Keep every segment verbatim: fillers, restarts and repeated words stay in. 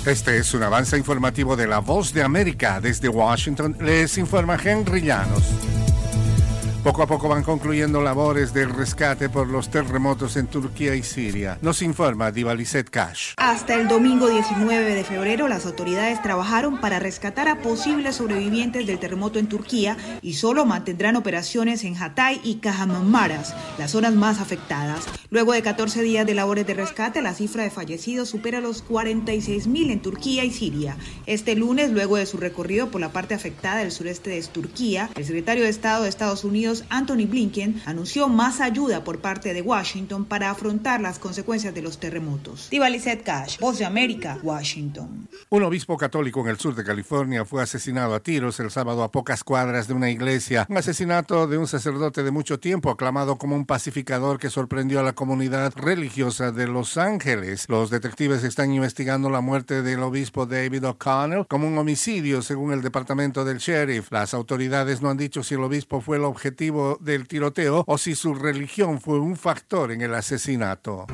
Este es un avance informativo de La Voz de América. Desde Washington les informa Henry Llanos. Poco a poco van concluyendo labores de rescate por los terremotos en Turquía y Siria. Nos informa Divalicet Cash. Hasta el domingo diecinueve de febrero, las autoridades trabajaron para rescatar a posibles sobrevivientes del terremoto en Turquía y solo mantendrán operaciones en Hatay y Kahramanmaraş, las zonas más afectadas. Luego de catorce días de labores de rescate, la cifra de fallecidos supera los cuarenta y seis mil en Turquía y Siria. Este lunes, luego de su recorrido por la parte afectada del sureste de Turquía, el secretario de Estado de Estados Unidos, Anthony Blinken, anunció más ayuda por parte de Washington para afrontar las consecuencias de los terremotos. Divalicet Cash, Voz de América, Washington. Un obispo católico en el sur de California fue asesinado a tiros el sábado a pocas cuadras de una iglesia. Un asesinato de un sacerdote de mucho tiempo, aclamado como un pacificador que sorprendió a la comunidad religiosa de Los Ángeles. Los detectives están investigando la muerte del obispo David O'Connell como un homicidio, según el departamento del sheriff. Las autoridades no han dicho si el obispo fue el objetivo del tiroteo o si su religión fue un factor en el asesinato.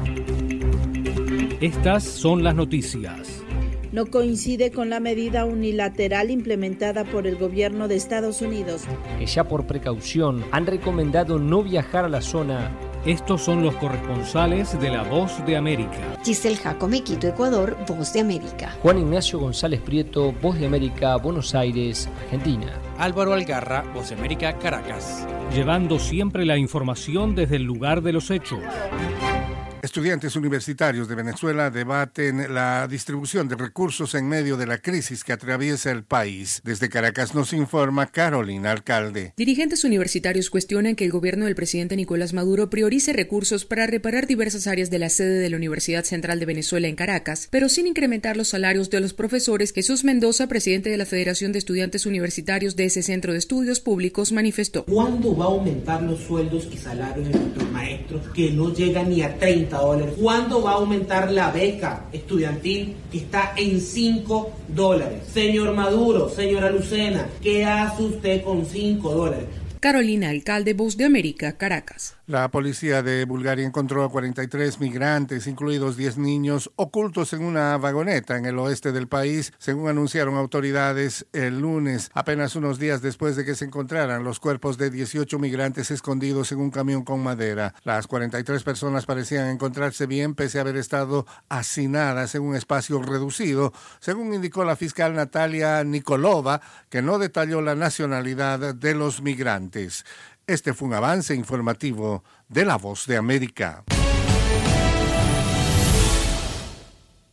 Estas son las noticias. No coincide con la medida unilateral implementada por el gobierno de Estados Unidos, que ya por precaución han recomendado no viajar a la zona. Estos son los corresponsales de La Voz de América. Giselle Jacome, Quito, Ecuador, Voz de América. Juan Ignacio González Prieto, Voz de América, Buenos Aires, Argentina. Álvaro Algarra, Voz de América, Caracas. Llevando siempre la información desde el lugar de los hechos. Estudiantes universitarios de Venezuela debaten la distribución de recursos en medio de la crisis que atraviesa el país. Desde Caracas nos informa Carolina Alcalde. Dirigentes universitarios cuestionan que el gobierno del presidente Nicolás Maduro priorice recursos para reparar diversas áreas de la sede de la Universidad Central de Venezuela en Caracas, pero sin incrementar los salarios de los profesores. Jesús Mendoza, presidente de la Federación de Estudiantes Universitarios de ese centro de estudios públicos, manifestó. ¿Cuándo va a aumentar los sueldos y salarios de nuestros maestros que no llegan ni a treinta dólares? ¿Cuándo va a aumentar la beca estudiantil que está en cinco dólares? Señor Maduro, señora Lucena, ¿qué hace usted con cinco dólares? Carolina Alcalde, Voz de América, Caracas. La policía de Bulgaria encontró a cuarenta y tres migrantes, incluidos diez niños, ocultos en una vagoneta en el oeste del país, según anunciaron autoridades el lunes, apenas unos días después de que se encontraran los cuerpos de dieciocho migrantes escondidos en un camión con madera. Las cuarenta y tres personas parecían encontrarse bien pese a haber estado hacinadas en un espacio reducido, según indicó la fiscal Natalia Nikolova, que no detalló la nacionalidad de los migrantes. Este fue un avance informativo de La Voz de América.